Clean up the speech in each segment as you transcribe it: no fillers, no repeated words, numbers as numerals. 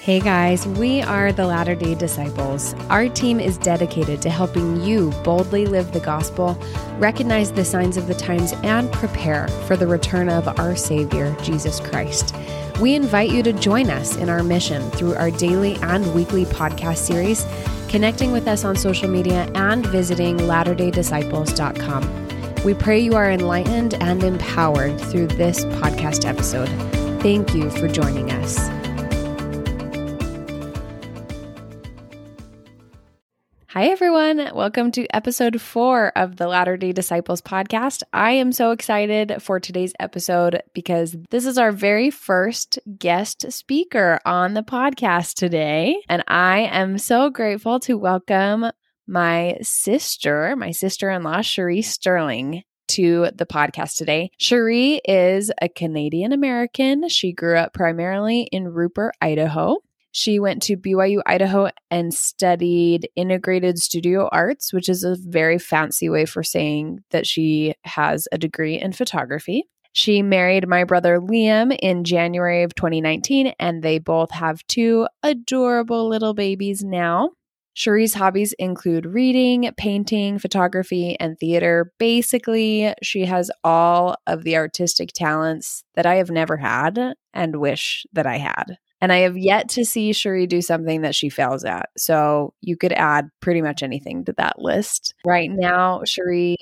Hey guys, we are the Latter-day Disciples. Our team is dedicated to helping you boldly live the gospel, recognize the signs of the times, and prepare for the return of our Savior, Jesus Christ. We invite you to join us in our mission through our daily and weekly podcast series, connecting with us on social media, and visiting latterdaydisciples.com. We pray you are enlightened and empowered through this podcast episode. Thank you for joining us. Hi, everyone. Welcome to episode 4 of the Latter-day Disciples podcast. I am so excited for today's episode because this is our very first guest speaker on the podcast today. And I am so grateful to welcome my sister-in-law, Cherie Sterling, to the podcast today. Cherie is a Canadian American. She grew up primarily in Rupert, Idaho. She went to BYU, Idaho, and studied integrated studio arts, which is a very fancy way for saying that she has a degree in photography. She married my brother Liam in January of 2019, and they both have 2 adorable little babies now. Cherie's hobbies include reading, painting, photography, and theater. Basically, she has all of the artistic talents that I have never had and wish that I had. And I have yet to see Cherie do something that she fails at. So you could add pretty much anything to that list. Right now, Cherie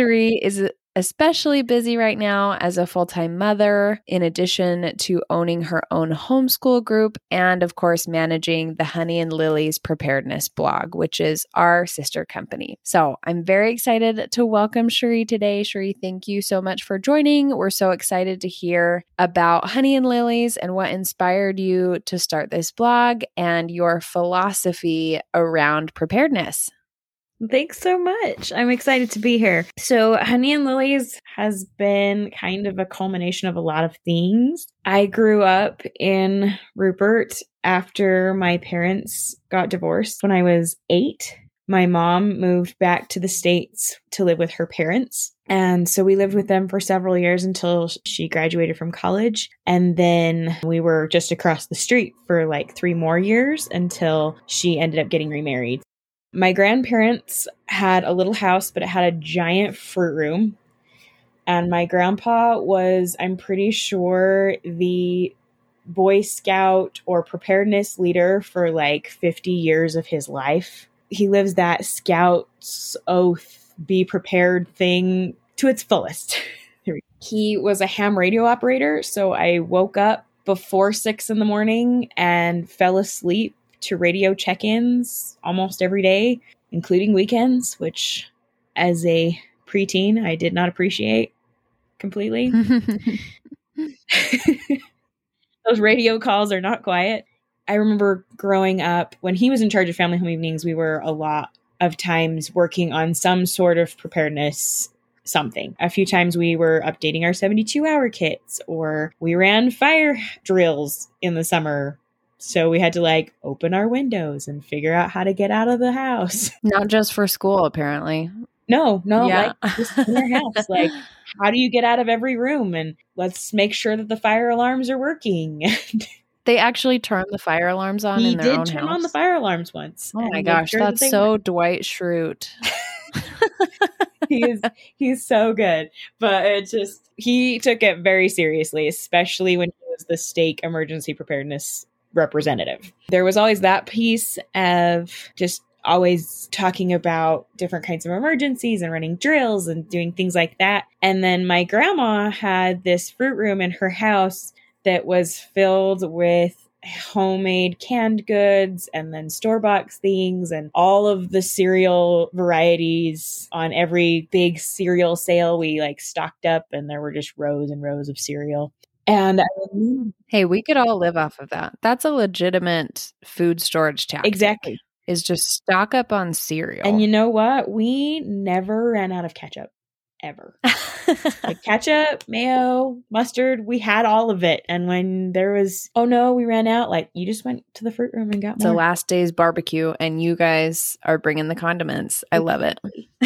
is especially busy right now as a full-time mother, in addition to owning her own homeschool group and, of course, managing the Honey and Lily's Preparedness blog, which is our sister company. So I'm very excited to welcome Cherie today. Cherie, thank you so much for joining. We're so excited to hear about Honey and Lily's and what inspired you to start this blog and your philosophy around preparedness. Thanks so much. I'm excited to be here. So Honey and Lily's has been kind of a culmination of a lot of things. I grew up in Rupert after my parents got divorced when I was 8. My mom moved back to the States to live with her parents. And so we lived with them for several years until she graduated from college. And then we were just across the street for like 3 more years until she ended up getting remarried. My grandparents had a little house, but it had a giant fruit room. And my grandpa was, I'm pretty sure, the Boy Scout or preparedness leader for like 50 years of his life. He lives that Scout's oath, be prepared thing to its fullest. He was a ham radio operator, so I woke up before 6 in the morning and fell asleep to radio check-ins almost every day, including weekends, which as a preteen, I did not appreciate completely. Those radio calls are not quiet. I remember growing up, when he was in charge of family home evenings, we were a lot of times working on some sort of preparedness something. A few times we were updating our 72-hour kits, or we ran fire drills in the summer. So we had to like open our windows and figure out how to get out of the house. Not just for school, apparently. No, Yeah. like just in your house. Like, how do you get out of every room? And let's make sure that the fire alarms are working. They actually turn the fire alarms on in their own house? He did turn on the fire alarms once. Oh my gosh, sure that's so Dwight Schrute. He's so good. But he took it very seriously, especially when he was the stake emergency preparedness representative. There was always that piece of just always talking about different kinds of emergencies and running drills and doing things like that. And then my grandma had this fruit room in her house that was filled with homemade canned goods and then store-bought things and all of the cereal varieties. On every big cereal sale, we like stocked up and there were just rows and rows of cereal. And hey, we could all live off of that. That's a legitimate food storage tactic. Exactly. Is just stock up on cereal. And you know what? We never ran out of ketchup. Ever. Like ketchup, mayo, mustard, we had all of it. And when there was, oh no, we ran out, like you just went to the fruit room and got more. It's the last day's barbecue and you guys are bringing the condiments. I love it.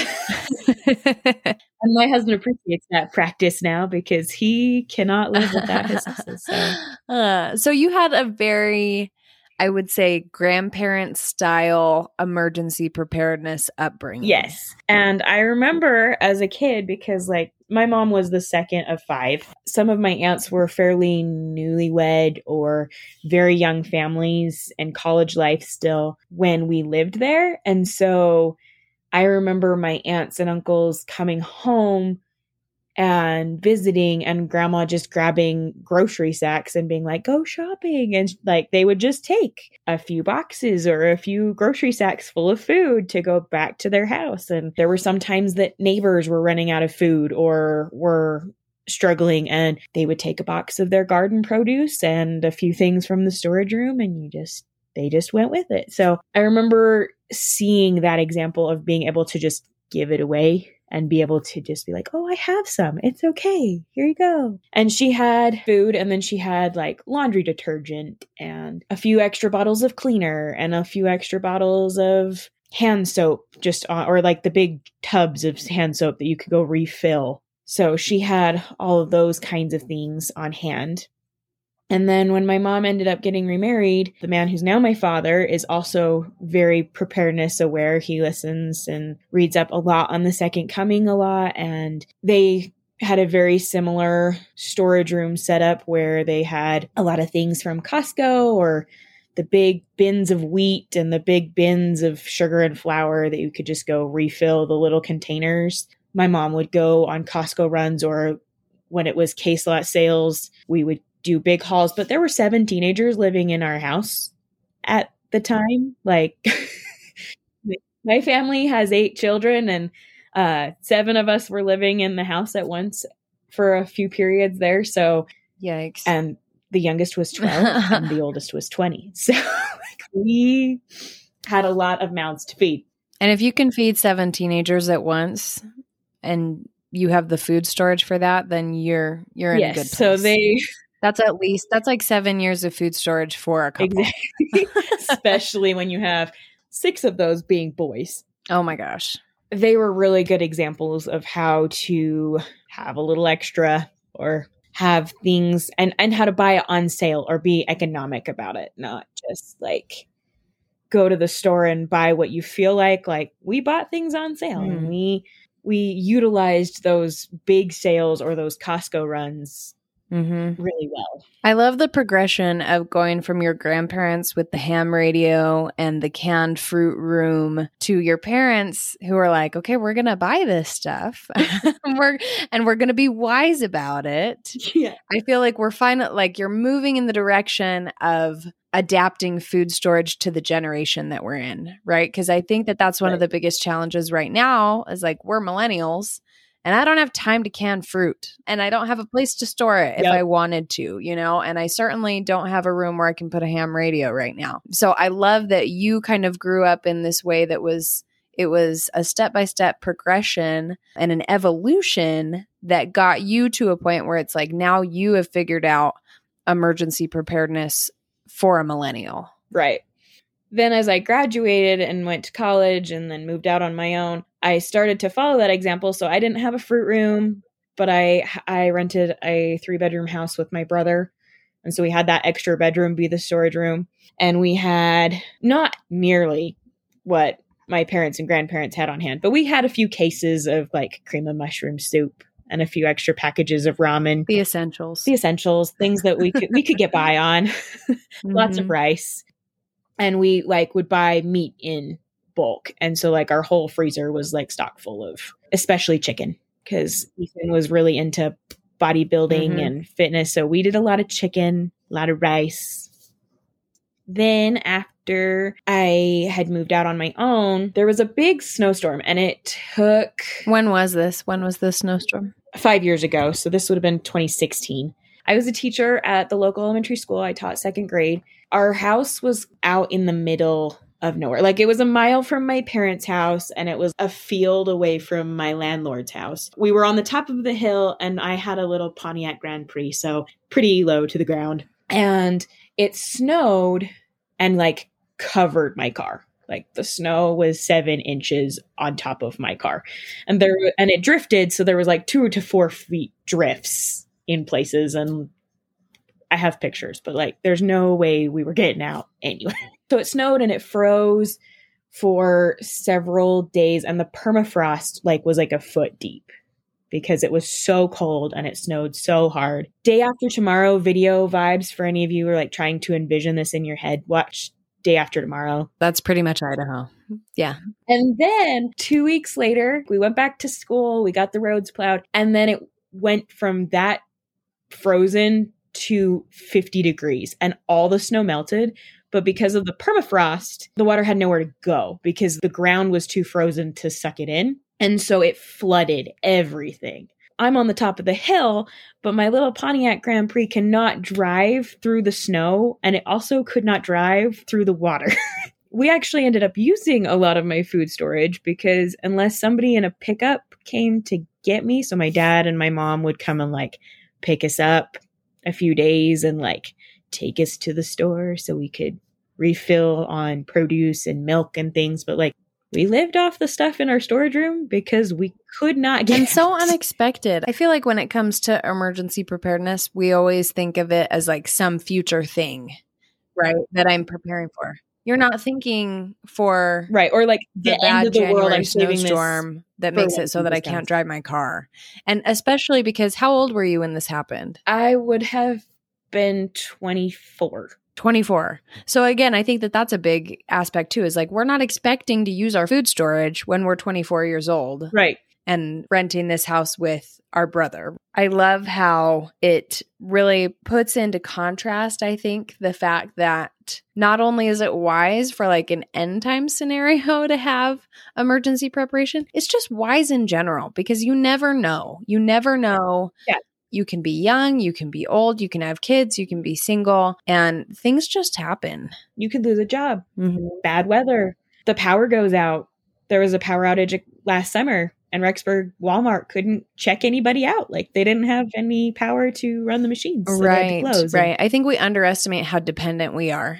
And my husband appreciates that practice now because he cannot live without his sauces. So you had a very, I would say, grandparent style emergency preparedness upbringing. Yes. And I remember as a kid, because like my mom was the second of 5. Some of my aunts were fairly newlywed or very young families and college life still when we lived there. And so I remember my aunts and uncles coming home and visiting, and grandma just grabbing grocery sacks and being like, go shopping. And like they would just take a few boxes or a few grocery sacks full of food to go back to their house. And there were some times that neighbors were running out of food or were struggling, and they would take a box of their garden produce and a few things from the storage room, and they just went with it. So I remember seeing that example of being able to just give it away and be able to just be like, oh, I have some. It's okay. Here you go. And she had food, and then she had like laundry detergent and a few extra bottles of cleaner and a few extra bottles of hand soap, or like the big tubs of hand soap that you could go refill. So she had all of those kinds of things on hand. And then when my mom ended up getting remarried, the man who's now my father is also very preparedness aware. He listens and reads up a lot on the Second Coming a lot. And they had a very similar storage room setup where they had a lot of things from Costco, or the big bins of wheat and the big bins of sugar and flour that you could just go refill the little containers. My mom would go on Costco runs, or when it was case lot sales, we would do big hauls. But there were 7 teenagers living in our house at the time. Like my family has 8 children, and 7 of us were living in the house at once for a few periods there. So yikes. And the youngest was 12 and the oldest was 20. So like, we had a lot of mouths to feed. And if you can feed 7 teenagers at once and you have the food storage for that, then you're in a good place. So that's like 7 years of food storage for a couple. Exactly. Especially when you have 6 of those being boys. Oh my gosh. They were really good examples of how to have a little extra, or have things and how to buy it on sale, or be economic about it, not just like go to the store and buy what you feel like. Like we bought things on sale, and we utilized those big sales or those Costco runs really well. I love the progression of going from your grandparents with the ham radio and the canned fruit room to your parents who are like, okay, we're going to buy this stuff and we're going to be wise about it. Yeah. I feel like we're like you're moving in the direction of adapting food storage to the generation that we're in, right? Because I think that that's one of the biggest challenges right now is like we're millennials. And I don't have time to can fruit, and I don't have a place to store it if I wanted to, and I certainly don't have a room where I can put a ham radio right now. So I love that you kind of grew up in this way it was a step-by-step progression and an evolution that got you to a point where it's like now you have figured out emergency preparedness for a millennial. Right. Then as I graduated and went to college and then moved out on my own, I started to follow that example. So I didn't have a fruit room, but I rented a 3-bedroom house with my brother. And so we had that extra bedroom be the storage room. And we had not nearly what my parents and grandparents had on hand, but we had a few cases of like cream of mushroom soup and a few extra packages of ramen. The essentials, things that we could get by on. Lots of rice. And we like would buy meat in bulk. And so like our whole freezer was like stocked full of, especially chicken, because Ethan was really into bodybuilding and fitness. So we did a lot of chicken, a lot of rice. Then after I had moved out on my own, there was a big snowstorm, and it took... When was this? When was the snowstorm? 5 years ago. So this would have been 2016. I was a teacher at the local elementary school. I taught 2nd grade. Our house was out in the middle of nowhere. Like it was a mile from my parents' house, and it was a field away from my landlord's house. We were on the top of the hill, and I had a little Pontiac Grand Prix, so pretty low to the ground. And it snowed and like covered my car. Like the snow was 7 inches on top of my car, and it drifted. So there was like 2 to 4 feet drifts in places, and I have pictures, but like there's no way we were getting out anyway. So it snowed and it froze for several days, and the permafrost was like a foot deep because it was so cold and it snowed so hard. Day After Tomorrow video vibes for any of you who are like trying to envision this in your head. Watch Day After Tomorrow. That's pretty much Idaho. Yeah. And then 2 weeks later, we went back to school. We got the roads plowed. And then it went from that frozen to 50 degrees and all the snow melted. But because of the permafrost, the water had nowhere to go because the ground was too frozen to suck it in. And so it flooded everything. I'm on the top of the hill, but my little Pontiac Grand Prix cannot drive through the snow, and it also could not drive through the water. We actually ended up using a lot of my food storage because unless somebody in a pickup came to get me, so my dad and my mom would come and like pick us up a few days and like take us to the store so we could refill on produce and milk and things. But like we lived off the stuff in our storage room because we could not get And so unexpected. I feel like when it comes to emergency preparedness, we always think of it as like some future thing, right? That I'm preparing for. You're not thinking for right, or like the end of the January world. I'm saving snowstorm that makes it so that I can't drive my car. And especially because how old were you when this happened? I would have been 24. 24. So again, I think that that's a big aspect too, is like we're not expecting to use our food storage when we're 24 years old. Right. And renting this house with our brother. I love how it really puts into contrast, I think, the fact that not only is it wise for like an end time scenario to have emergency preparation, it's just wise in general because you never know. You never know. Yeah. You can be young, you can be old, you can have kids, you can be single, and things just happen. You could lose a job. Mm-hmm. Bad weather. The power goes out. There was a power outage last summer. And Rexburg Walmart couldn't check anybody out. Like they didn't have any power to run the machines. So right. They had to close. Right. I think we underestimate how dependent we are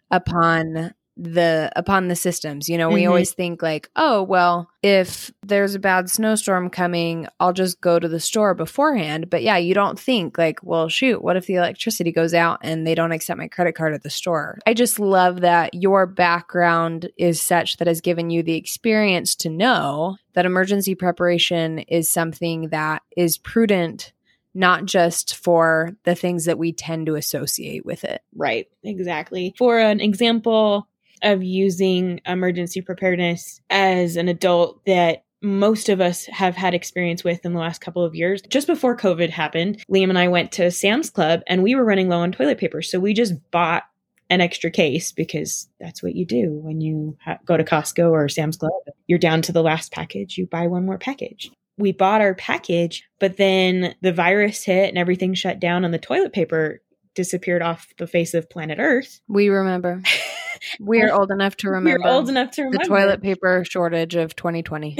upon the systems. You know, we always think like, oh, well, if there's a bad snowstorm coming, I'll just go to the store beforehand. But yeah, you don't think like, well, shoot, what if the electricity goes out and they don't accept my credit card at the store? I just love that your background is such that has given you the experience to know that emergency preparation is something that is prudent, not just for the things that we tend to associate with it. Right, exactly. For an example of using emergency preparedness as an adult that most of us have had experience with in the last couple of years, just before COVID happened, Liam and I went to Sam's Club and we were running low on toilet paper. So we just bought an extra case because that's what you do when you go to Costco or Sam's Club. You're down to the last package. You buy one more package. We bought our package, but then the virus hit and everything shut down and the toilet paper disappeared off the face of planet Earth. We remember. We're old enough to remember. We're old enough to remember. The toilet paper shortage of 2020.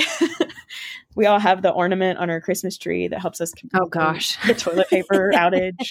We all have the ornament on our Christmas tree that helps us oh gosh, the toilet paper outage.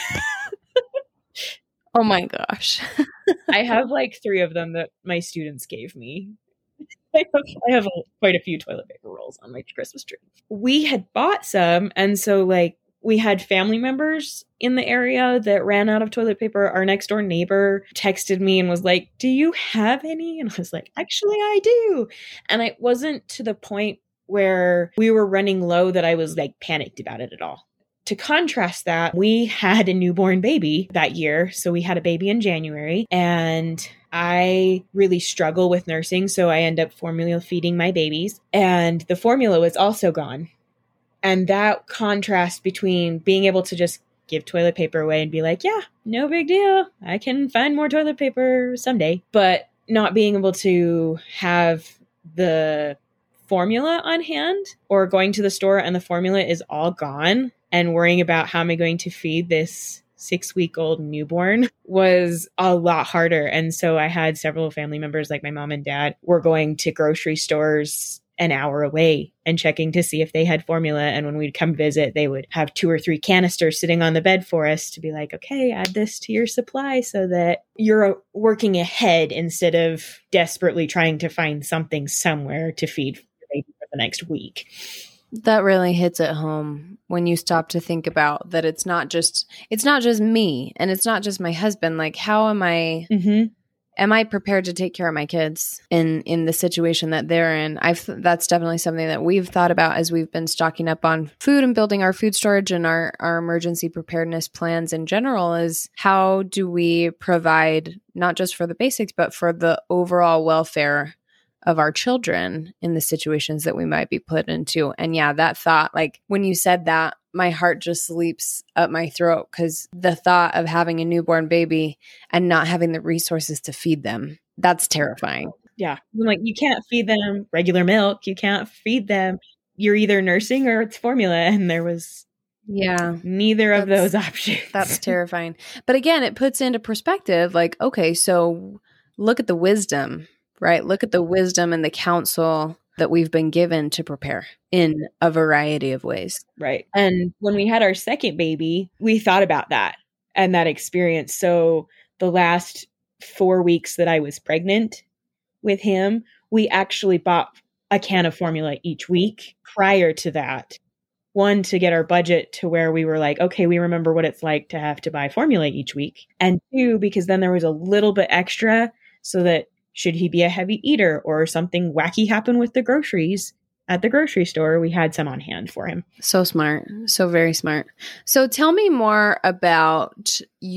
Oh my gosh. I have like 3 of them that my students gave me. I have quite a few toilet paper rolls on my Christmas tree. We had bought some, and so like we had family members in the area that ran out of toilet paper. Our next door neighbor texted me and was like, "Do you have any?" And I was like, "Actually, I do." And it wasn't to the point where we were running low that I was like panicked about it at all. To contrast that, we had a newborn baby that year. So we had a baby in January, and I really struggle with nursing. So I end up formula feeding my babies, and the formula was also gone. And that contrast between being able to just give toilet paper away and be like, yeah, no big deal. I can find more toilet paper someday, but not being able to have the formula on hand or going to the store and the formula is all gone and worrying about how am I going to feed this 6-week-old newborn was a lot harder. And so I had several family members, like my mom and dad, were going to grocery stores an hour away and checking to see if they had formula. And when we'd come visit, they would have 2 or 3 canisters sitting on the bed for us to be like, okay, add this to your supply so that you're working ahead instead of desperately trying to find something somewhere to feed your baby for the next week. That really hits it home when you stop to think about that it's not just me and it's not just my husband. Like, how am I prepared to take care of my kids in the situation that they're in? That's definitely something that we've thought about as we've been stocking up on food and building our food storage and our emergency preparedness plans in general, is how do we provide not just for the basics, but for the overall welfare of our children in the situations that we might be put into. And yeah, that thought, like when you said that, my heart just leaps up my throat, because the thought of having a newborn baby and not having the resources to feed them, that's terrifying. Yeah. Like, you can't feed them regular milk. You can't feed them. You're either nursing or it's formula. And there was neither of those options. That's terrifying. But again, it puts into perspective, like, okay, so look at the wisdom, right? Look at the wisdom and the counsel that we've been given to prepare in a variety of ways. Right. And when we had our second baby, we thought about that and that experience. So the last 4 weeks that I was pregnant with him, we actually bought a can of formula each week prior to that. One, to get our budget to where we were like, okay, we remember what it's like to have to buy formula each week. And two, because then there was a little bit extra so that should he be a heavy eater or something wacky happen with the groceries at the grocery store, we had some on hand for him. So smart. So very smart. So tell me more about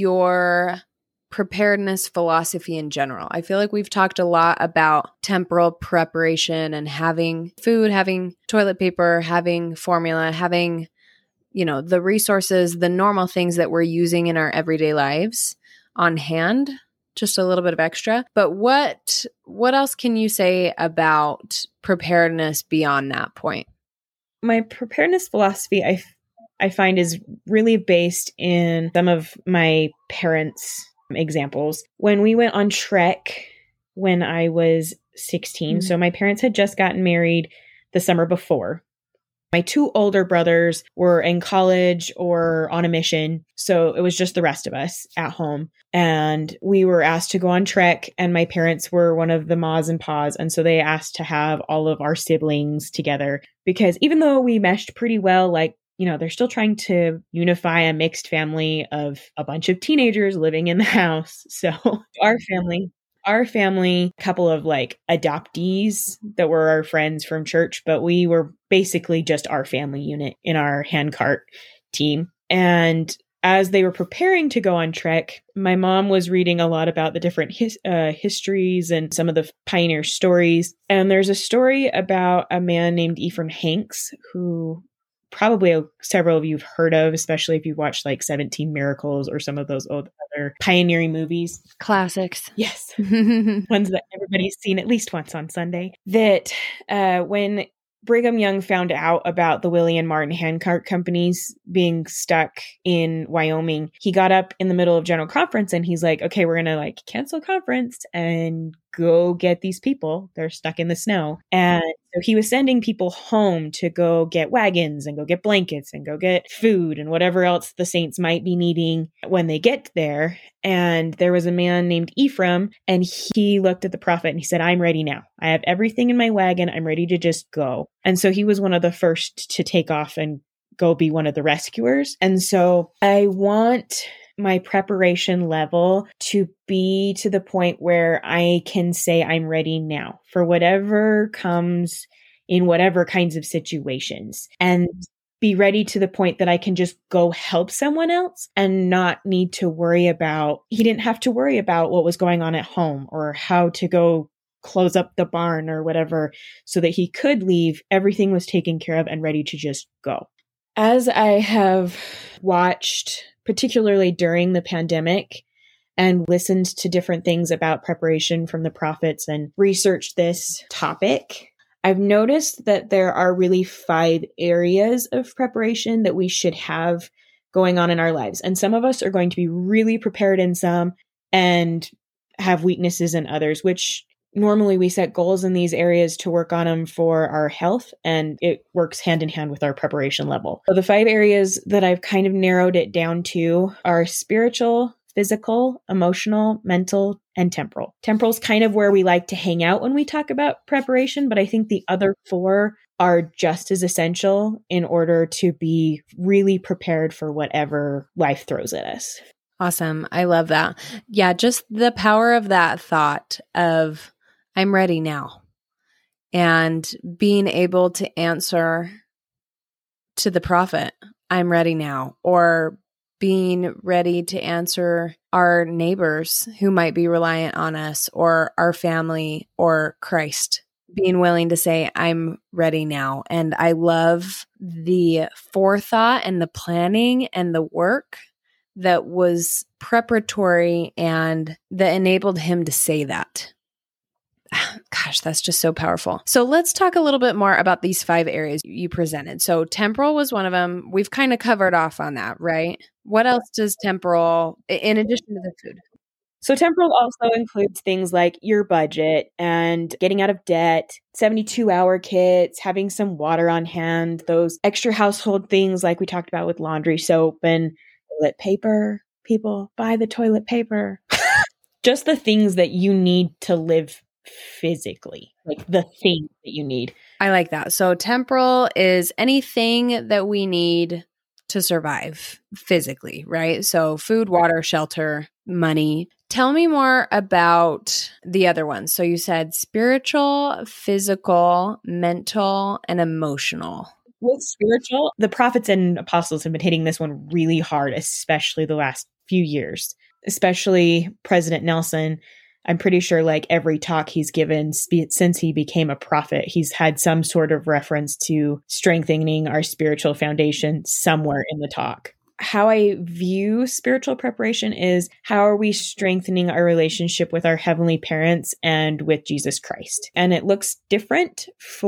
your preparedness philosophy in general. I feel like we've talked a lot about temporal preparation and having food, having toilet paper, having formula, having, the resources, the normal things that we're using in our everyday lives on hand. Just a little bit of extra. But what else can you say about preparedness beyond that point? My preparedness philosophy, I find, is really based in some of my parents' examples. When we went on Trek when I was 16, so my parents had just gotten married the summer before. My two older brothers were in college or on a mission, so it was just the rest of us at home. And we were asked to go on Trek, and my parents were one of the Ma's and Pa's, and so they asked to have all of our siblings together, because even though we meshed pretty well, like, they're still trying to unify a mixed family of a bunch of teenagers living in the house. So our family, a couple of like adoptees that were our friends from church, but we were basically just our family unit in our handcart team. And as they were preparing to go on Trek, my mom was reading a lot about the different histories and some of the pioneer stories. And there's a story about a man named Ephraim Hanks, who probably several of you have heard of, especially if you watched like 17 Miracles or some of those old other pioneering movies. Classics. Yes. Ones that everybody's seen at least once on Sunday. That when Brigham Young found out about the Willie and Martin handcart companies being stuck in Wyoming, he got up in the middle of general conference and he's like, okay, we're going to like cancel conference and go get these people. They're stuck in the snow. And so he was sending people home to go get wagons and go get blankets and go get food and whatever else the saints might be needing when they get there. And there was a man named Ephraim, and he looked at the prophet and he said, I'm ready now. I have everything in my wagon. I'm ready to just go. And so he was one of the first to take off and go be one of the rescuers. And so I want my preparation level to be to the point where I can say I'm ready now for whatever comes in whatever kinds of situations, and be ready to the point that I can just go help someone else and not need to worry about, he didn't have to worry about what was going on at home or how to go close up the barn or whatever, so that he could leave. Everything was taken care of and ready to just go. As I have watched, particularly during the pandemic, and listened to different things about preparation from the prophets and researched this topic, I've noticed that there are really 5 areas of preparation that we should have going on in our lives. And some of us are going to be really prepared in some and have weaknesses in others, which normally we set goals in these areas to work on them for our health, and it works hand in hand with our preparation level. So the 5 areas that I've kind of narrowed it down to are spiritual, physical, emotional, mental, and temporal. Temporal is kind of where we like to hang out when we talk about preparation, but I think the other 4 are just as essential in order to be really prepared for whatever life throws at us. Awesome. I love that. Yeah, just the power of that thought of I'm ready now, and being able to answer to the prophet, I'm ready now, or being ready to answer our neighbors who might be reliant on us, or our family, or Christ, being willing to say, I'm ready now. And I love the forethought and the planning and the work that was preparatory and that enabled him to say that. Gosh, that's just so powerful. So let's talk a little bit more about these 5 areas you presented. So temporal was one of them. We've kind of covered off on that, right? What else does temporal, in addition to the food? So temporal also includes things like your budget and getting out of debt, 72-hour kits, having some water on hand, those extra household things like we talked about with laundry soap and toilet paper. People buy the toilet paper. Just the things that you need to live physically, like the thing that you need. I like that. So temporal is anything that we need to survive physically, right? So food, water, shelter, money. Tell me more about the other ones. So you said spiritual, physical, mental, and emotional. With spiritual, the prophets and apostles have been hitting this one really hard, especially the last few years, especially President Nelson. I'm pretty sure like every talk he's given since he became a prophet, he's had some sort of reference to strengthening our spiritual foundation somewhere in the talk. How I view spiritual preparation is how are we strengthening our relationship with our heavenly parents and with Jesus Christ? And it looks different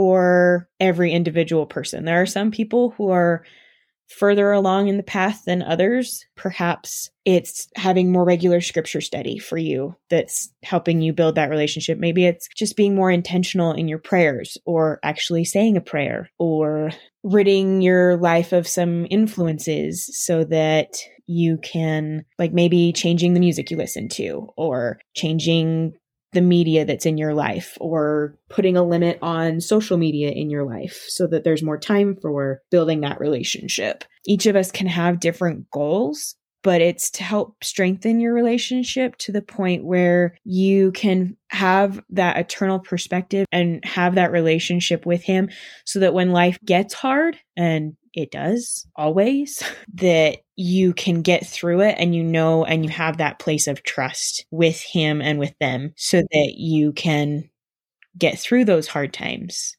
for every individual person. There are some people who are further along in the path than others. Perhaps it's having more regular scripture study for you that's helping you build that relationship. Maybe it's just being more intentional in your prayers, or actually saying a prayer, or ridding your life of some influences so that you can, like, maybe changing the music you listen to, or changing the media that's in your life, or putting a limit on social media in your life so that there's more time for building that relationship. Each of us can have different goals, but it's to help strengthen your relationship to the point where you can have that eternal perspective and have that relationship with him so that when life gets hard, and it does always, that you can get through it, and you know, and you have that place of trust with him and with them so that you can get through those hard times.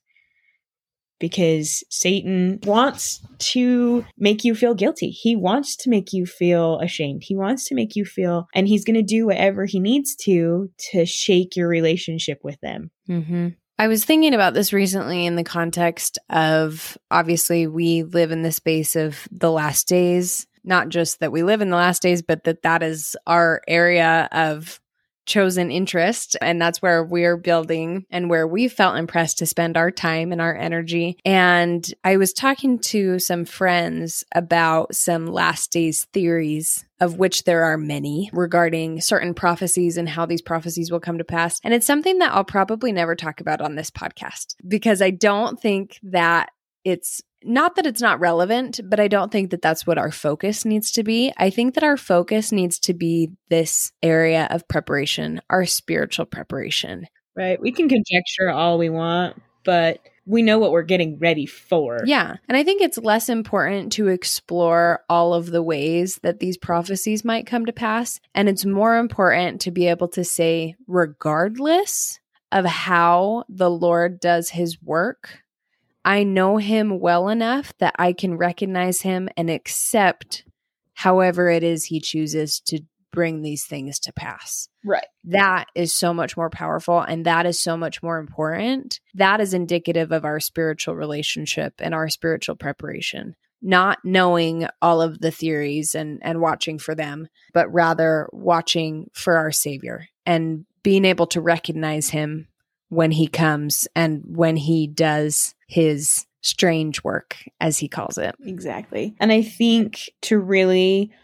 Because Satan wants to make you feel guilty. He wants to make you feel ashamed. He wants to make you feel, and he's going to do whatever he needs to shake your relationship with them. Mm-hmm. I was thinking about this recently in the context of, obviously, we live in the space of the last days, not just that we live in the last days, but that is our area of chosen interest. And that's where we're building and where we felt impressed to spend our time and our energy. And I was talking to some friends about some last days theories, of which there are many, regarding certain prophecies and how these prophecies will come to pass. And it's something that I'll probably never talk about on this podcast, because I don't think that it's not that it's not relevant, but I don't think that that's what our focus needs to be. I think that our focus needs to be this area of preparation, our spiritual preparation. Right. We can conjecture all we want, but we know what we're getting ready for. Yeah. And I think it's less important to explore all of the ways that these prophecies might come to pass. And it's more important to be able to say, regardless of how the Lord does his work, I know him well enough that I can recognize him and accept however it is he chooses to bring these things to pass. Right. That is so much more powerful, and that is so much more important. That is indicative of our spiritual relationship and our spiritual preparation. Not knowing all of the theories and watching for them, but rather watching for our Savior and being able to recognize him when he comes and when he does his strange work, as he calls it. Exactly. And I think to really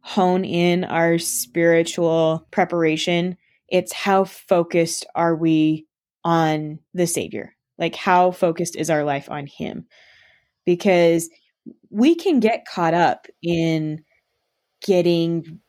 hone in our spiritual preparation, it's how focused are we on the Savior? Like, how focused is our life on Him? Because we can get caught up in getting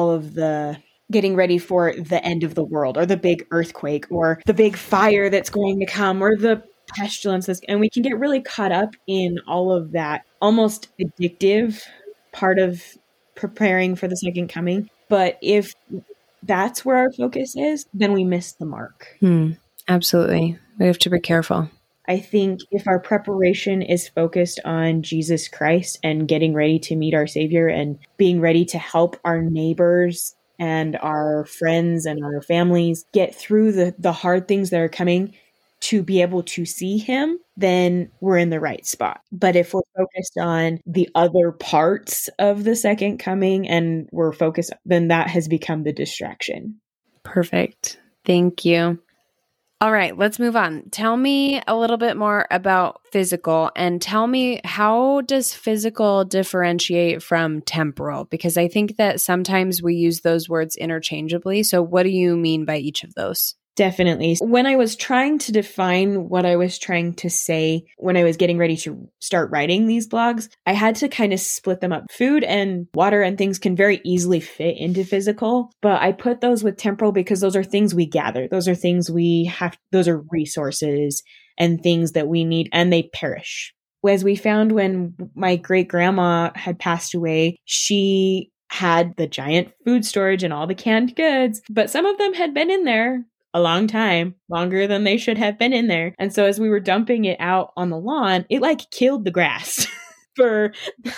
ready for the end of the world, or the big earthquake, or the big fire that's going to come, or the pestilences. And we can get really caught up in all of that almost addictive part of preparing for the second coming. But if that's where our focus is, then we miss the mark. Absolutely. We have to be careful. I think if our preparation is focused on Jesus Christ and getting ready to meet our Savior and being ready to help our neighbors and our friends and our families get through the hard things that are coming to be able to see Him, then we're in the right spot. But if we're focused on the other parts of the second coming and we're focused, then that has become the distraction. Perfect. Thank you. All right, let's move on. Tell me a little bit more about physical, and tell me, how does physical differentiate from temporal? Because I think that sometimes we use those words interchangeably. So what do you mean by each of those? Definitely. When I was trying to define what I was trying to say when I was getting ready to start writing these blogs, I had to kind of split them up. Food and water and things can very easily fit into physical, but I put those with temporal because those are things we gather. Those are things those are resources and things that we need, and they perish. As we found when my great grandma had passed away, she had the giant food storage and all the canned goods, but some of them had been in there a long time, longer than they should have been in there. And so as we were dumping it out on the lawn, it killed the grass for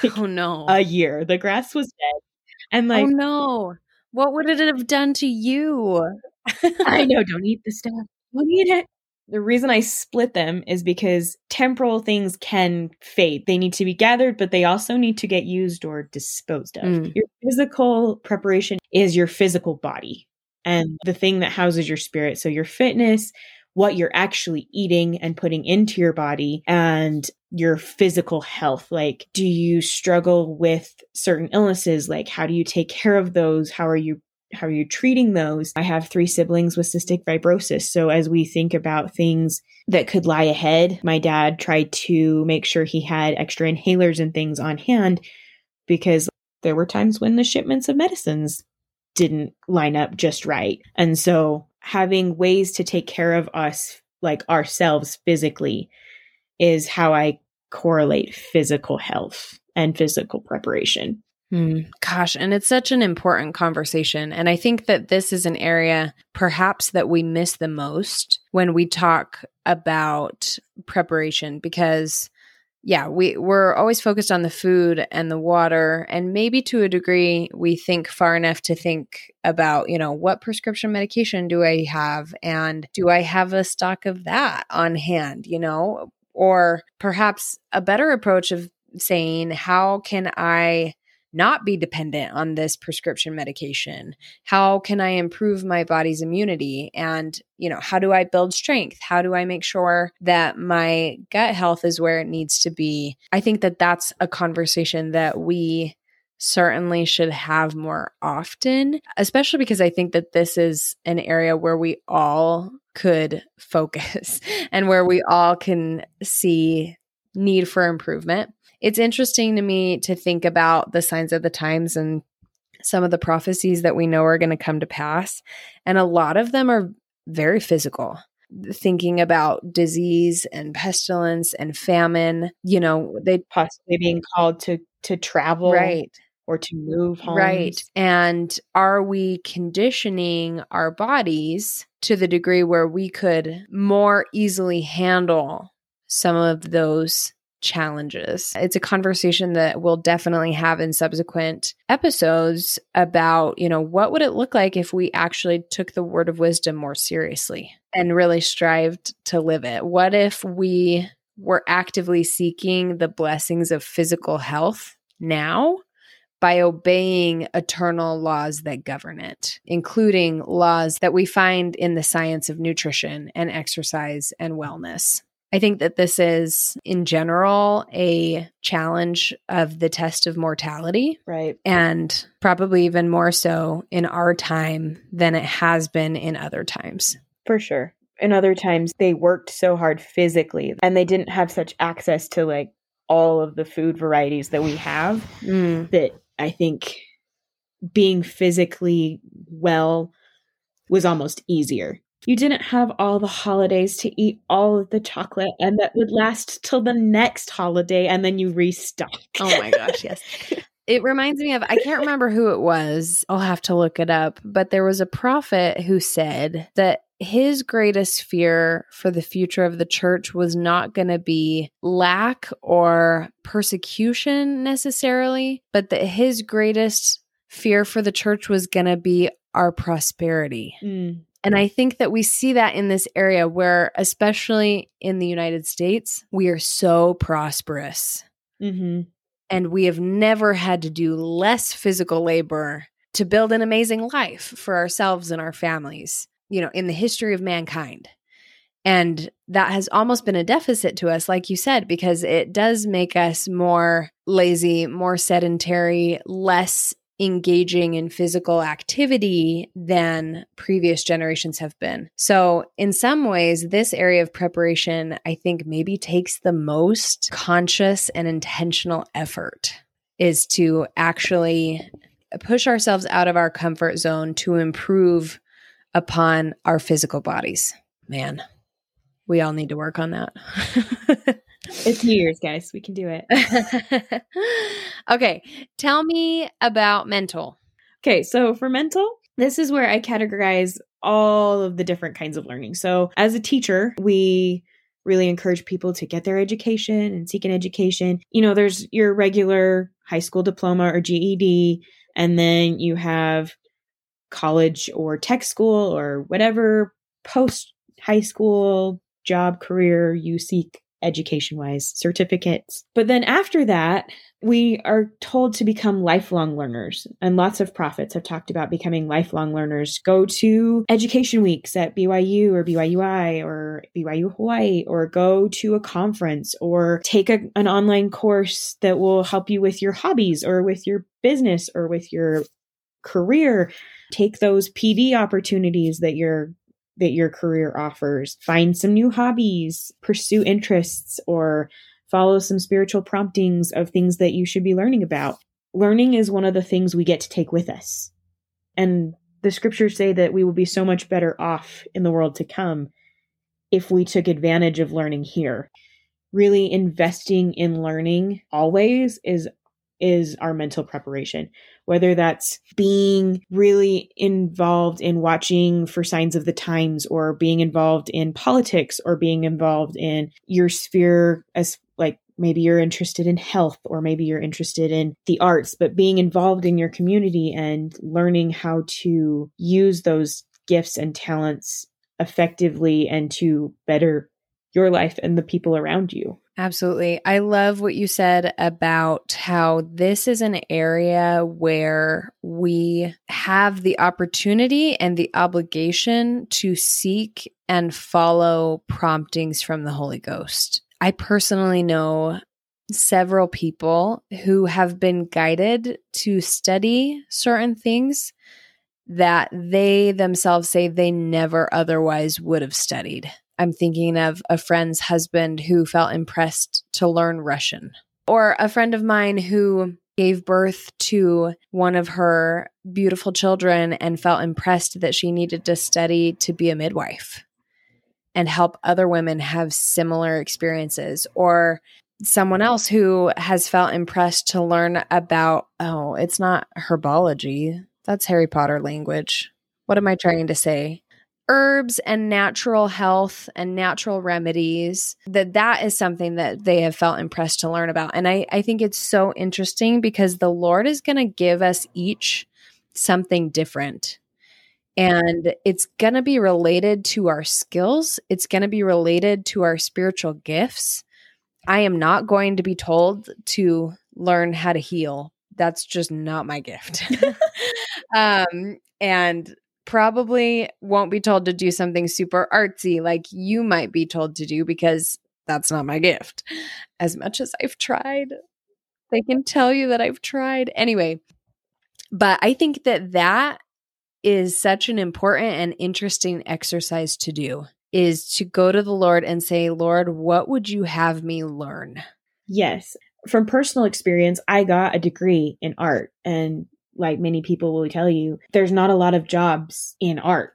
a year. The grass was dead. And oh no, what would it have done to you? I know, don't eat the stuff. Don't eat it. The reason I split them is because temporal things can fade. They need to be gathered, but they also need to get used or disposed of. Your physical preparation is your physical body and the thing that houses your spirit. So your fitness, what you're actually eating and putting into your body, and your physical health. Like, do you struggle with certain illnesses? Like, how do you take care of those? How are you treating those? I have 3 siblings with cystic fibrosis. So as we think about things that could lie ahead, my dad tried to make sure he had extra inhalers and things on hand, because there were times when the shipments of medicines didn't line up just right. And so having ways to take care of us, like ourselves physically, is how I correlate physical health and physical preparation. Gosh, and it's such an important conversation. And I think that this is an area perhaps that we miss the most when we talk about preparation, because we're always focused on the food and the water, and maybe to a degree we think far enough to think about, what prescription medication do I have, and do I have a stock of that on hand, or perhaps a better approach of saying, how can I not be dependent on this prescription medication? How can I improve my body's immunity? And, how do I build strength? How do I make sure that my gut health is where it needs to be? I think that that's a conversation that we certainly should have more often, especially because I think that this is an area where we all could focus and where we all can see need for improvement. It's interesting to me to think about the signs of the times and some of the prophecies that we know are going to come to pass. And a lot of them are very physical. Thinking about disease and pestilence and famine, they possibly being called to travel. Right. Or to move homes. Right. And are we conditioning our bodies to the degree where we could more easily handle some of those challenges? It's a conversation that we'll definitely have in subsequent episodes about, what would it look like if we actually took the word of wisdom more seriously and really strived to live it? What if we were actively seeking the blessings of physical health now by obeying eternal laws that govern it, including laws that we find in the science of nutrition and exercise and wellness? I think that this is, in general, a challenge of the test of mortality. Right. And probably even more so in our time than it has been in other times. For sure. In other times, they worked so hard physically and they didn't have such access to like all of the food varieties that we have that I think being physically well was almost easier. You didn't have all the holidays to eat all of the chocolate and that would last till the next holiday and then you restock. Oh my gosh, yes. It reminds me of, I can't remember who it was. I'll have to look it up. But there was a prophet who said that his greatest fear for the future of the church was not going to be lack or persecution necessarily, but that his greatest fear for the church was going to be our prosperity. And I think that we see that in this area where, especially in the United States, we are so prosperous. And we have never had to do less physical labor to build an amazing life for ourselves and our families, you know, in the history of mankind. And that has almost been a deficit to us, like you said, because it does make us more lazy, more sedentary, less engaging in physical activity than previous generations have been. So in some ways, this area of preparation, I think maybe takes the most conscious and intentional effort, is to actually push ourselves out of our comfort zone to improve upon our physical bodies. Man, we all need to work on that. It's New Year's, guys. We can do it. Okay. Tell me about mental. Okay. So for mental, this is where I categorize all of the different kinds of learning. So as a teacher, we really encourage people to get their education and seek an education. You know, there's your regular high school diploma or GED, and then you have college or tech school or whatever post high school job career you seek education-wise, certificates. But then after that, we are told to become lifelong learners. And lots of prophets have talked about becoming lifelong learners. Go to education weeks at BYU or BYUI or BYU Hawaii, or go to a conference, or take an online course that will help you with your hobbies or with your business or with your career. Take those PD opportunities that your career offers. Find some new hobbies, pursue interests, or follow some spiritual promptings of things that you should be learning about. Learning is one of the things we get to take with us. And the scriptures say that we will be so much better off in the world to come if we took advantage of learning here. Really investing in learning always is our mental preparation, whether that's being really involved in watching for signs of the times, or being involved in politics, or being involved in your sphere, as like maybe you're interested in health, or maybe you're interested in the arts, but being involved in your community and learning how to use those gifts and talents effectively and to better your life and the people around you. Absolutely. I love what you said about how this is an area where we have the opportunity and the obligation to seek and follow promptings from the Holy Ghost. I personally know several people who have been guided to study certain things that they themselves say they never otherwise would have studied. I'm thinking of a friend's husband who felt impressed to learn Russian, or a friend of mine who gave birth to one of her beautiful children and felt impressed that she needed to study to be a midwife and help other women have similar experiences, or someone else who has felt impressed to learn about, it's not herbology. That's Harry Potter language. What am I trying to say? Herbs and natural health and natural remedies, that is something that they have felt impressed to learn about. And I think it's so interesting because the Lord is going to give us each something different. And it's going to be related to our skills. It's going to be related to our spiritual gifts. I am not going to be told to learn how to heal. That's just not my gift. And probably won't be told to do something super artsy like you might be told to do, because that's not my gift. As much as I've tried, they can tell you that I've tried. Anyway, but I think that is such an important and interesting exercise to do, is to go to the Lord and say, Lord, what would you have me learn? Yes. From personal experience, I got a degree in art, and like many people will tell you, there's not a lot of jobs in art.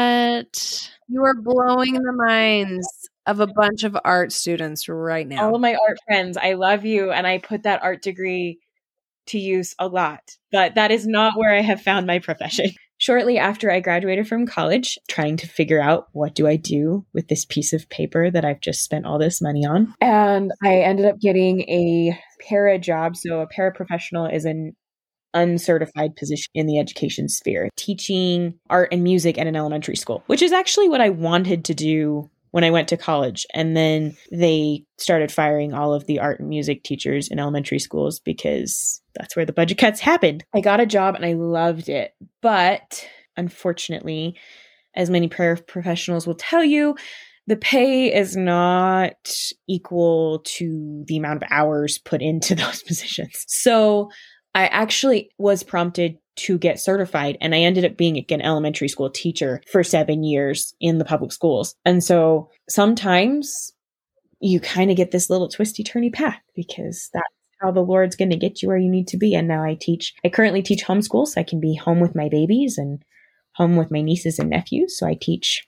What? You are blowing the minds of a bunch of art students right now. All of my art friends, I love you, and I put that art degree to use a lot, but that is not where I have found my profession. Shortly after I graduated from college, trying to figure out what do I do with this piece of paper that I've just spent all this money on. And I ended up getting a para job. So a paraprofessional is an uncertified position in the education sphere, teaching art and music at an elementary school, which is actually what I wanted to do when I went to college. And then they started firing all of the art and music teachers in elementary schools because that's where the budget cuts happened. I got a job and I loved it. But unfortunately, as many paraprofessionals will tell you, the pay is not equal to the amount of hours put into those positions. So I actually was prompted to get certified, and I ended up being an elementary school teacher for 7 years in the public schools. And so sometimes you kind of get this little twisty turny path, because that's how the Lord's going to get you where you need to be. And now I currently teach homeschool, so I can be home with my babies and home with my nieces and nephews. So I teach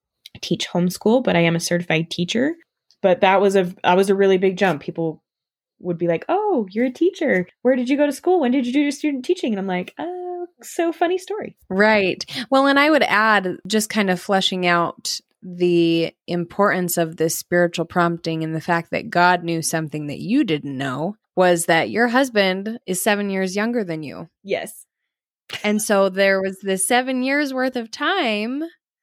homeschool, but I am a certified teacher. But that was a really big jump. People would be like, oh, you're a teacher. Where did you go to school? When did you do your student teaching? And I'm like, so funny story. Right. Well, and I would add, just kind of fleshing out the importance of this spiritual prompting and the fact that God knew something that you didn't know, was that your husband is 7 years younger than you. Yes. And so there was this 7 years worth of time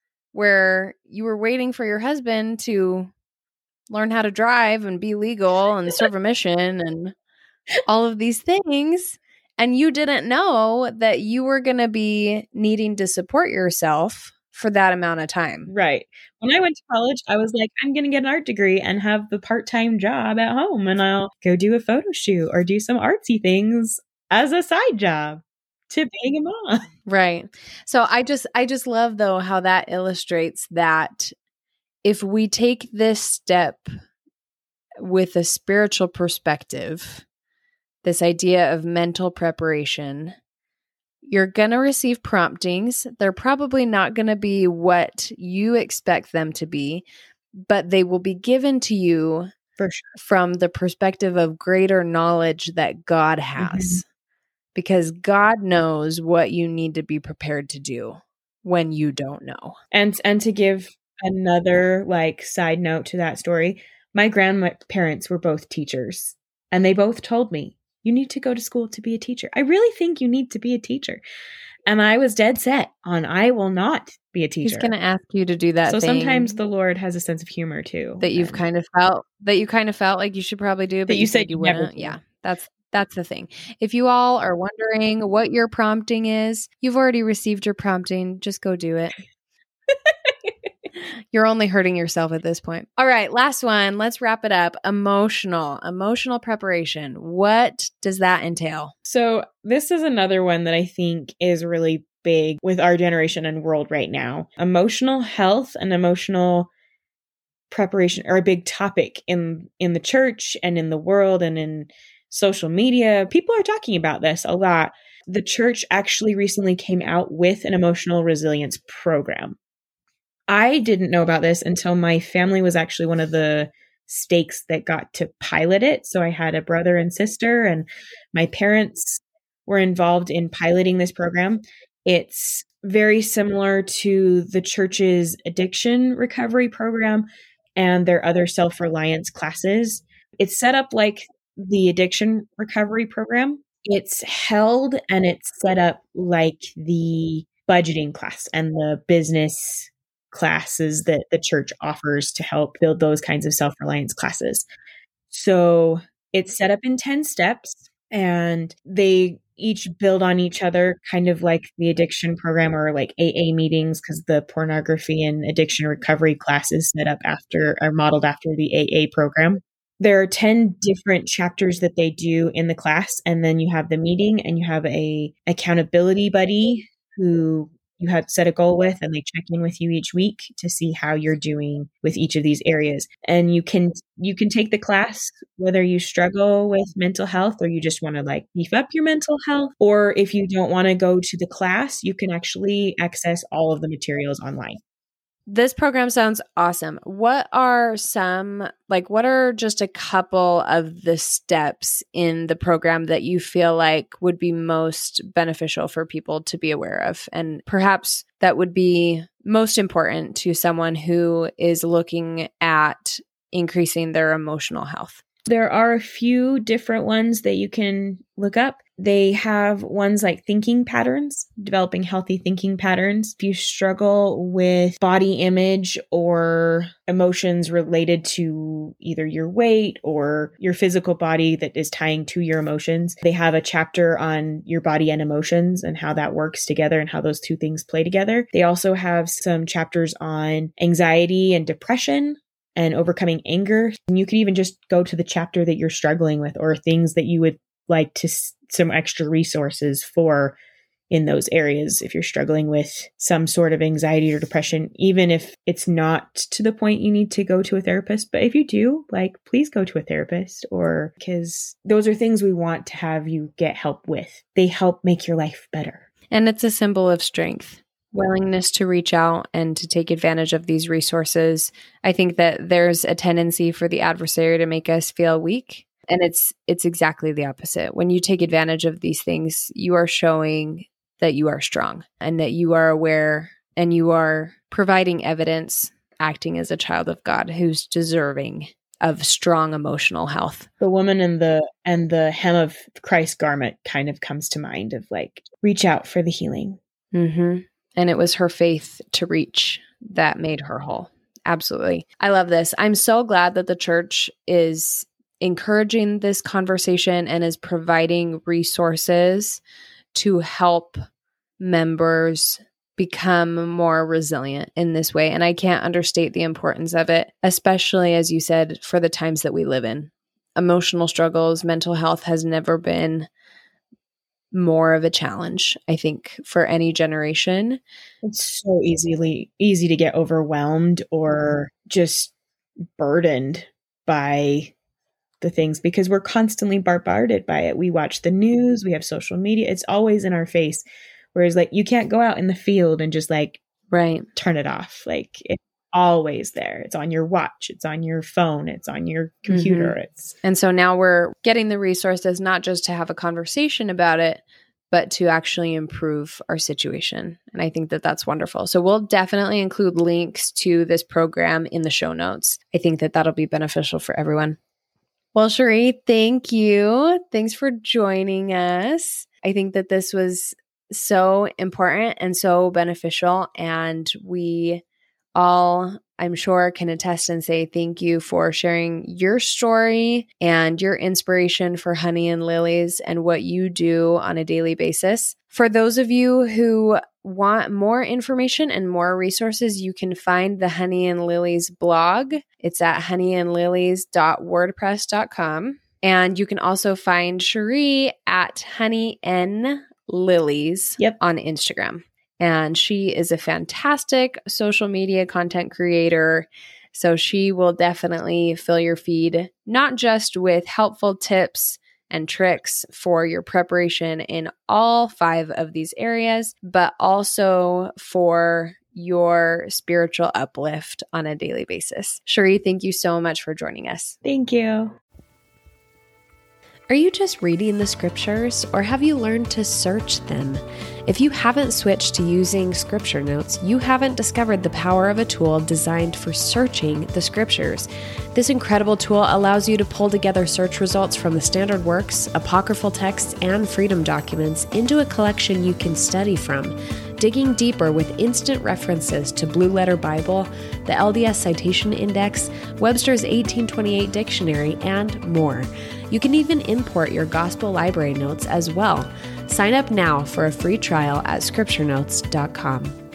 where you were waiting for your husband to learn how to drive and be legal and serve a mission and all of these things. And you didn't know that you were going to be needing to support yourself for that amount of time. Right. When I went to college, I was like, I'm going to get an art degree and have the part-time job at home, and I'll go do a photo shoot or do some artsy things as a side job to being a mom. Right. So I just love, though, how that illustrates that if we take this step with a spiritual perspective, this idea of mental preparation, you're going to receive promptings. They're probably not going to be what you expect them to be, but they will be given to you for sure, from the perspective of greater knowledge that God has, because God knows what you need to be prepared to do when you don't know. And to give another side note to that story, my grandparents were both teachers, and they both told me, you need to go to school to be a teacher. I really think you need to be a teacher. And I was dead set on, I will not be a teacher. He's going to ask you to do that. So sometimes the Lord has a sense of humor too. That you've kind of felt like you should probably do, but you said you wouldn't. Yeah, that's the thing. If you all are wondering what your prompting is, you've already received your prompting. Just go do it. You're only hurting yourself at this point. All right, last one. Let's wrap it up. Emotional preparation. What does that entail? So this is another one that I think is really big with our generation and world right now. Emotional health and emotional preparation are a big topic in the church and in the world and in social media. People are talking about this a lot. The church actually recently came out with an emotional resilience program. I didn't know about this until my family was actually one of the stakes that got to pilot it. So I had a brother and sister, and my parents were involved in piloting this program. It's very similar to the church's addiction recovery program and their other self-reliance classes. It's set up like the addiction recovery program. It's held and it's set up like the budgeting class and the business classes that the church offers to help build those kinds of self-reliance classes. So it's set up in 10 steps, and they each build on each other, kind of like the addiction program or like AA meetings, because the pornography and addiction recovery classes set up after are modeled after the AA program. There are 10 different chapters that they do in the class, and then you have the meeting and you have a accountability buddy who you have set a goal with, and they check in with you each week to see how you're doing with each of these areas. And you can take the class whether you struggle with mental health or you just want to like beef up your mental health, or if you don't want to go to the class, you can actually access all of the materials online. This program sounds awesome. What are just a couple of the steps in the program that you feel like would be most beneficial for people to be aware of? And perhaps that would be most important to someone who is looking at increasing their emotional health. There are a few different ones that you can look up. They have ones like thinking patterns, developing healthy thinking patterns. If you struggle with body image or emotions related to either your weight or your physical body that is tying to your emotions, they have a chapter on your body and emotions and how that works together and how those two things play together. They also have some chapters on anxiety and depression and overcoming anger. And you could even just go to the chapter that you're struggling with or things that you would like to some extra resources for in those areas if you're struggling with some sort of anxiety or depression, even if it's not to the point you need to go to a therapist. But if you do, like, please go to a therapist, or because those are things we want to have you get help with. They help make your life better. And it's a symbol of strength. Willingness to reach out and to take advantage of these resources. I think that there's a tendency for the adversary to make us feel weak. And it's exactly the opposite. When you take advantage of these things, you are showing that you are strong and that you are aware and you are providing evidence, acting as a child of God who's deserving of strong emotional health. The woman and the hem of Christ's garment kind of comes to mind of like, reach out for the healing. Mm-hmm. And it was her faith to reach that made her whole. Absolutely. I love this. I'm so glad that the church is encouraging this conversation and is providing resources to help members become more resilient in this way. And I can't understate the importance of it, especially, as you said, for the times that we live in. Emotional struggles, mental health has never been more of a challenge, I think, for any generation. It's so easy to get overwhelmed or just burdened by the things because we're constantly bombarded by it. We watch the news, we have social media, it's always in our face. Whereas like you can't go out in the field and just like turn it off. Like it's always there. It's on your watch, it's on your phone, it's on your computer. Mm-hmm. And so now we're getting the resources not just to have a conversation about it, but to actually improve our situation. And I think that that's wonderful. So we'll definitely include links to this program in the show notes. I think that that'll be beneficial for everyone. Well, Cherie, thank you. Thanks for joining us. I think that this was so important and so beneficial. And we all, I'm sure, can attest and say thank you for sharing your story and your inspiration for Honey and Lilies and what you do on a daily basis. For those of you who want more information and more resources, you can find the Honey and Lilies blog. It's at honeyandlilies.wordpress.com. And you can also find Cherie at Honey and Lilies on Instagram. And she is a fantastic social media content creator. So she will definitely fill your feed, not just with helpful tips and tricks for your preparation in all 5 of these areas, but also for your spiritual uplift on a daily basis. Cherie, thank you so much for joining us. Thank you. Are you just reading the scriptures, or have you learned to search them? If you haven't switched to using scripture notes, you haven't discovered the power of a tool designed for searching the scriptures. This incredible tool allows you to pull together search results from the standard works, apocryphal texts, and freedom documents into a collection you can study from. digging deeper with instant references to Blue Letter Bible, the LDS Citation Index, Webster's 1828 Dictionary, and more. You can even import your Gospel Library notes as well. Sign up now for a free trial at scripturenotes.com.